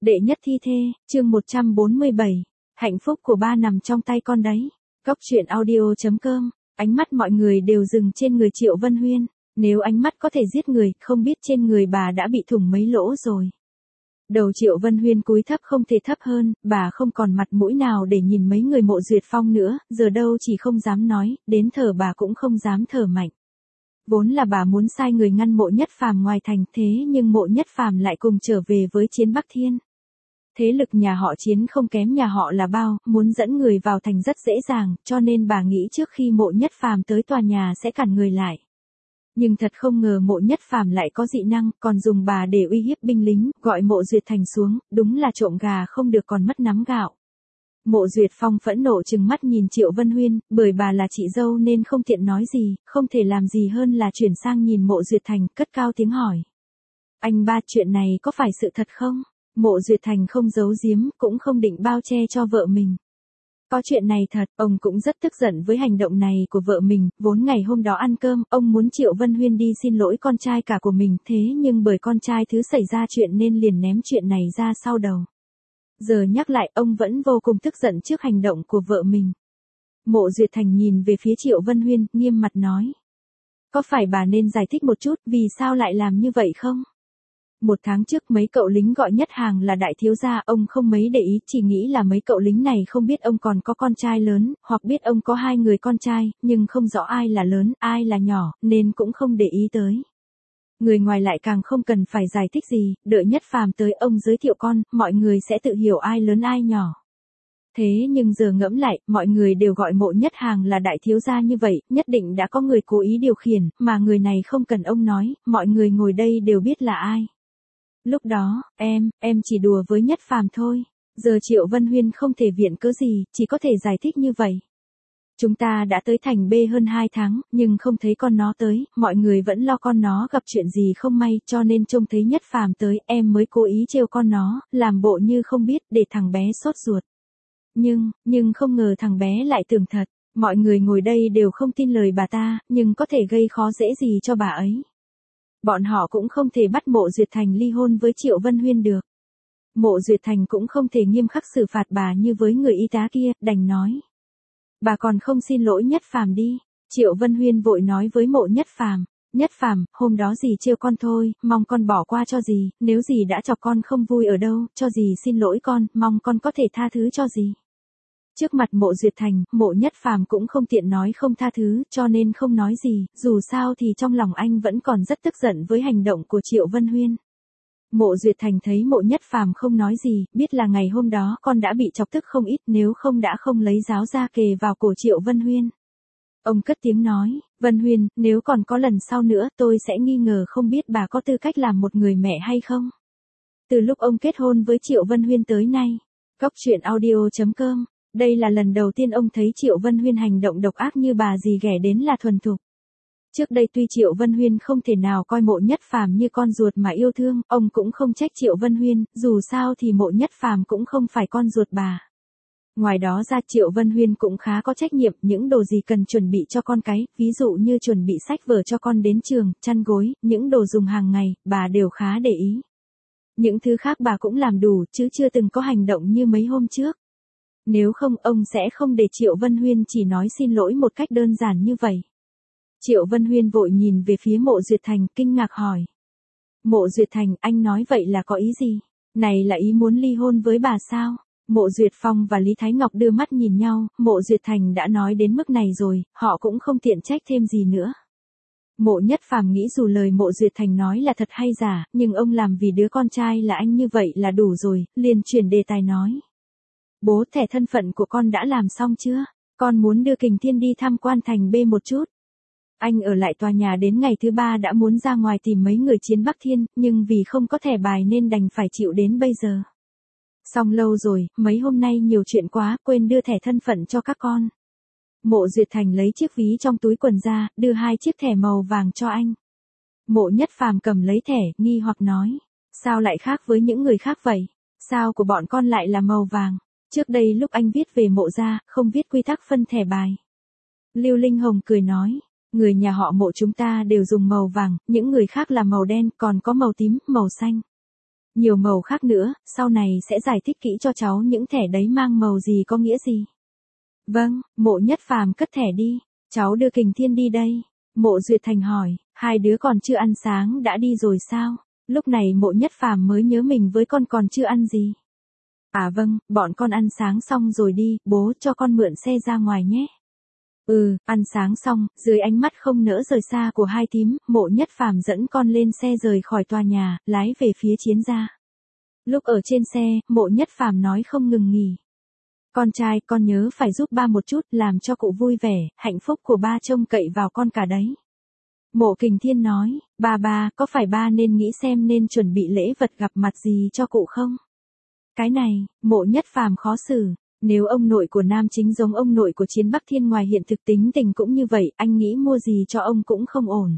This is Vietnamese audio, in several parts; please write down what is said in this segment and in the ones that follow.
Đệ nhất thi thê, chương 147. Hạnh phúc của ba nằm trong tay con đấy. Cóc truyện audio.com. Ánh mắt mọi người đều dừng trên người Triệu Vân Huyên. Nếu ánh mắt có thể giết người, không biết trên người bà đã bị thủng mấy lỗ rồi. Đầu Triệu Vân Huyên cúi thấp không thể thấp hơn, bà không còn mặt mũi nào để nhìn mấy người Mộ Duyệt Phong nữa, giờ đâu chỉ không dám nói, đến thở bà cũng không dám thở mạnh. Vốn là bà muốn sai người ngăn Mộ Nhất Phàm ngoài thành, thế nhưng Mộ Nhất Phàm lại cùng trở về với Chiến Bắc Thiên. Thế lực nhà họ Chiến không kém nhà họ là bao, muốn dẫn người vào thành rất dễ dàng, cho nên bà nghĩ trước khi Mộ Nhất Phàm tới tòa nhà sẽ cản người lại. Nhưng thật không ngờ Mộ Nhất Phàm lại có dị năng, còn dùng bà để uy hiếp binh lính, gọi Mộ Duyệt Thành xuống, đúng là trộm gà không được còn mất nắm gạo. Mộ Duyệt Phong phẫn nộ trừng mắt nhìn Triệu Vân Huyên, bởi bà là chị dâu nên không tiện nói gì, không thể làm gì hơn là chuyển sang nhìn Mộ Duyệt Thành, cất cao tiếng hỏi. Anh ba, chuyện này có phải sự thật không? Mộ Duyệt Thành không giấu giếm, cũng không định bao che cho vợ mình. Có chuyện này thật, ông cũng rất tức giận với hành động này của vợ mình, vốn ngày hôm đó ăn cơm, ông muốn Triệu Vân Huyên đi xin lỗi con trai cả của mình, thế nhưng bởi con trai thứ xảy ra chuyện nên liền ném chuyện này ra sau đầu. Giờ nhắc lại, ông vẫn vô cùng tức giận trước hành động của vợ mình. Mộ Duyệt Thành nhìn về phía Triệu Vân Huyên, nghiêm mặt nói. Có phải bà nên giải thích một chút, vì sao lại làm như vậy không? 1 tháng trước mấy cậu lính gọi Nhất Hàng là đại thiếu gia, ông không mấy để ý, chỉ nghĩ là mấy cậu lính này không biết ông còn có con trai lớn, hoặc biết ông có 2 người con trai, nhưng không rõ ai là lớn, ai là nhỏ, nên cũng không để ý tới. Người ngoài lại càng không cần phải giải thích gì, đợi Nhất Phàm tới ông giới thiệu con, mọi người sẽ tự hiểu ai lớn ai nhỏ. Thế nhưng giờ ngẫm lại, mọi người đều gọi Mộ Nhất Hàng là đại thiếu gia như vậy, nhất định đã có người cố ý điều khiển, mà người này không cần ông nói, mọi người ngồi đây đều biết là ai. Lúc đó, em chỉ đùa với Nhất Phàm thôi. Giờ Triệu Vân Huyên không thể viện cớ gì, chỉ có thể giải thích như vậy. Chúng ta đã tới thành B hơn 2 tháng, nhưng không thấy con nó tới, mọi người vẫn lo con nó gặp chuyện gì không may, cho nên trông thấy Nhất Phàm tới, em mới cố ý trêu con nó, làm bộ như không biết, để thằng bé sốt ruột. Nhưng không ngờ thằng bé lại tưởng thật, mọi người ngồi đây đều không tin lời bà ta, nhưng có thể gây khó dễ gì cho bà ấy. Bọn họ cũng không thể bắt Mộ Duyệt Thành ly hôn với Triệu Vân Huyên được. Mộ Duyệt Thành cũng không thể nghiêm khắc xử phạt bà như với người y tá kia, đành nói. Bà còn không xin lỗi Nhất Phàm đi. Triệu Vân Huyên vội nói với Mộ Nhất Phàm. Nhất Phàm, hôm đó dì trêu con thôi, mong con bỏ qua cho dì, nếu dì đã chọc con không vui ở đâu, cho dì xin lỗi con, mong con có thể tha thứ cho dì. Trước mặt Mộ Duyệt Thành, Mộ Nhất Phàm cũng không tiện nói không tha thứ, cho nên không nói gì, dù sao thì trong lòng anh vẫn còn rất tức giận với hành động của Triệu Vân Huyên. Mộ Duyệt Thành thấy Mộ Nhất Phàm không nói gì, biết là ngày hôm đó con đã bị chọc tức không ít, nếu không đã không lấy giáo ra kề vào cổ Triệu Vân Huyên. Ông cất tiếng nói, Vân Huyên, nếu còn có lần sau nữa tôi sẽ nghi ngờ không biết bà có tư cách làm một người mẹ hay không. Từ lúc ông kết hôn với Triệu Vân Huyên tới nay, Cóc truyện audio.com. Đây là lần đầu tiên ông thấy Triệu Vân Huyên hành động độc ác như bà dì ghẻ đến là thuần thục. Trước đây tuy Triệu Vân Huyên không thể nào coi Mộ Nhất Phàm như con ruột mà yêu thương, ông cũng không trách Triệu Vân Huyên, dù sao thì Mộ Nhất Phàm cũng không phải con ruột bà. Ngoài đó ra Triệu Vân Huyên cũng khá có trách nhiệm, những đồ gì cần chuẩn bị cho con cái, ví dụ như chuẩn bị sách vở cho con đến trường, chăn gối, những đồ dùng hàng ngày, bà đều khá để ý. Những thứ khác bà cũng làm đủ, chứ chưa từng có hành động như mấy hôm trước. Nếu không ông sẽ không để Triệu Vân Huyên chỉ nói xin lỗi một cách đơn giản như vậy. Triệu Vân Huyên vội nhìn về phía Mộ Duyệt Thành, kinh ngạc hỏi. Mộ Duyệt Thành, anh nói vậy là có ý gì? Này là ý muốn ly hôn với bà sao? Mộ Duyệt Phong và Lý Thái Ngọc đưa mắt nhìn nhau, Mộ Duyệt Thành đã nói đến mức này rồi, họ cũng không tiện trách thêm gì nữa. Mộ Nhất Phàm nghĩ dù lời Mộ Duyệt Thành nói là thật hay giả, nhưng ông làm vì đứa con trai là anh như vậy là đủ rồi, liền chuyển đề tài nói. Bố, thẻ thân phận của con đã làm xong chưa? Con muốn đưa Kình Thiên đi tham quan thành B một chút. Anh ở lại tòa nhà đến ngày thứ 3 đã muốn ra ngoài tìm mấy người Chiến Bắc Thiên, nhưng vì không có thẻ bài nên đành phải chịu đến bây giờ. Xong lâu rồi, mấy hôm nay nhiều chuyện quá, quên đưa thẻ thân phận cho các con. Mộ Duyệt Thành lấy chiếc ví trong túi quần ra, đưa 2 chiếc thẻ màu vàng cho anh. Mộ Nhất Phàm cầm lấy thẻ, nghi hoặc nói. Sao lại khác với những người khác vậy? Sao của bọn con lại là màu vàng? Trước đây lúc anh viết về Mộ gia, không viết quy tắc phân thẻ bài. Lưu Linh Hồng cười nói, người nhà họ Mộ chúng ta đều dùng màu vàng, những người khác là màu đen, còn có màu tím, màu xanh. Nhiều màu khác nữa, sau này sẽ giải thích kỹ cho cháu những thẻ đấy mang màu gì có nghĩa gì. Vâng, Mộ Nhất Phàm cất thẻ đi, cháu đưa Kình Thiên đi đây. Mộ Duyệt Thành hỏi, hai đứa còn chưa ăn sáng đã đi rồi sao? Lúc này Mộ Nhất Phàm mới nhớ mình với con còn chưa ăn gì. À vâng, bọn con ăn sáng xong rồi đi, bố cho con mượn xe ra ngoài nhé. Ăn sáng xong, dưới ánh mắt không nỡ rời xa của hai thím, Mộ Nhất Phàm dẫn con lên xe rời khỏi tòa nhà, lái về phía Chiến gia. Lúc ở trên xe, Mộ Nhất Phàm nói không ngừng nghỉ. Con trai, con nhớ phải giúp ba một chút, làm cho cụ vui vẻ, hạnh phúc của ba trông cậy vào con cả đấy. Mộ Kình Thiên nói, ba, có phải ba nên nghĩ xem nên chuẩn bị lễ vật gặp mặt gì cho cụ không? Cái này, Mộ Nhất Phàm khó xử. Nếu ông nội của nam chính giống ông nội của Chiến Bắc Thiên ngoài hiện thực tính tình cũng như vậy, anh nghĩ mua gì cho ông cũng không ổn.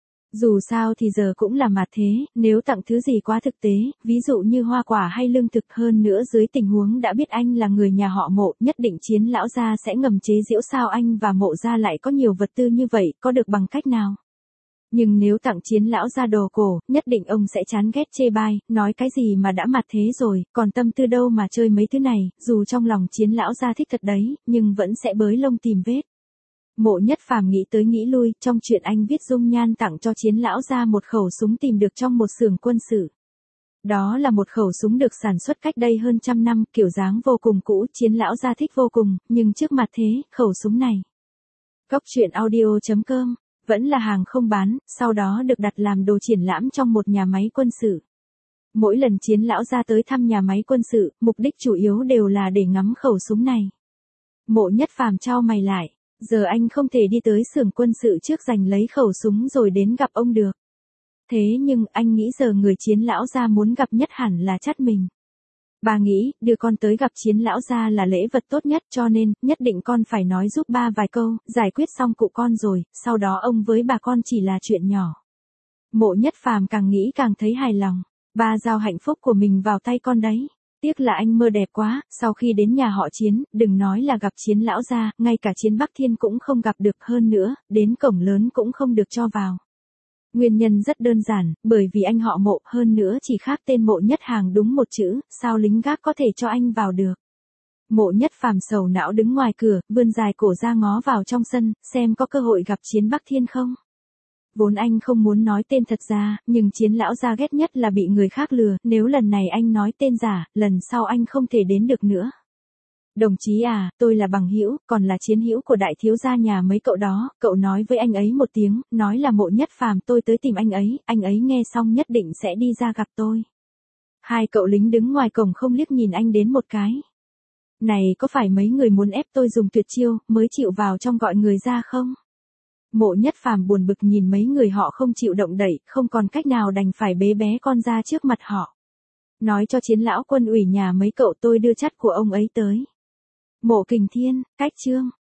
Dù sao thì giờ cũng là mặt thế, nếu tặng thứ gì quá thực tế, ví dụ như hoa quả hay lương thực hơn nữa dưới tình huống đã biết anh là người nhà họ Mộ, nhất định Chiến lão gia sẽ ngầm chế giễu sao anh và Mộ gia lại có nhiều vật tư như vậy, có được bằng cách nào? Nhưng nếu tặng Chiến lão gia đồ cổ, nhất định ông sẽ chán ghét chê bai, nói cái gì mà đã mặt thế rồi, còn tâm tư đâu mà chơi mấy thứ này, dù trong lòng Chiến lão gia thích thật đấy, nhưng vẫn sẽ bới lông tìm vết. Mộ Nhất Phàm nghĩ tới nghĩ lui, trong chuyện anh viết dung nhan tặng cho Chiến lão gia một khẩu súng tìm được trong một xưởng quân sự. Đó là một khẩu súng được sản xuất cách đây hơn 100 năm, kiểu dáng vô cùng cũ, Chiến lão gia thích vô cùng, nhưng trước mặt thế, khẩu súng này. Góc truyện audio.com vẫn là hàng không bán, sau đó được đặt làm đồ triển lãm trong một nhà máy quân sự. Mỗi lần Chiến lão gia tới thăm nhà máy quân sự, mục đích chủ yếu đều là để ngắm khẩu súng này. Mộ Nhất Phàm chau mày lại, giờ anh không thể đi tới xưởng quân sự trước giành lấy khẩu súng rồi đến gặp ông được. Thế nhưng anh nghĩ giờ người Chiến lão gia muốn gặp nhất hẳn là Chắt mình. Bà nghĩ, đưa con tới gặp Chiến lão gia là lễ vật tốt nhất cho nên, nhất định con phải nói giúp ba vài câu, giải quyết xong cụ con rồi, sau đó ông với bà con chỉ là chuyện nhỏ. Mộ Nhất Phàm càng nghĩ càng thấy hài lòng, ba giao hạnh phúc của mình vào tay con đấy. Tiếc là anh mơ đẹp quá, sau khi đến nhà họ Chiến, đừng nói là gặp Chiến lão gia, ngay cả Chiến Bắc Thiên cũng không gặp được hơn nữa, đến cổng lớn cũng không được cho vào. Nguyên nhân rất đơn giản, bởi vì anh họ Mộ hơn nữa chỉ khác tên Mộ Nhất Hàng đúng một chữ, sao lính gác có thể cho anh vào được. Mộ Nhất Phàm sầu não đứng ngoài cửa, vươn dài cổ ra ngó vào trong sân, xem có cơ hội gặp Chiến Bắc Thiên không. Vốn anh không muốn nói tên thật ra, nhưng Chiến lão gia ghét nhất là bị người khác lừa, nếu lần này anh nói tên giả, lần sau anh không thể đến được nữa. Đồng chí à, tôi là bằng hữu, còn là Chiến hữu của đại thiếu gia nhà mấy cậu đó, cậu nói với anh ấy một tiếng, nói là Mộ Nhất Phàm tôi tới tìm anh ấy nghe xong nhất định sẽ đi ra gặp tôi. Hai cậu lính đứng ngoài cổng không liếc nhìn anh đến một cái. Này có phải mấy người muốn ép tôi dùng tuyệt chiêu, mới chịu vào trong gọi người ra không? Mộ Nhất Phàm buồn bực nhìn mấy người họ không chịu động đậy, không còn cách nào đành phải bế bé con ra trước mặt họ. Nói cho Chiến lão quân ủy nhà mấy cậu tôi đưa Chắt của ông ấy tới. Mộ Kình Thiên, cách chương.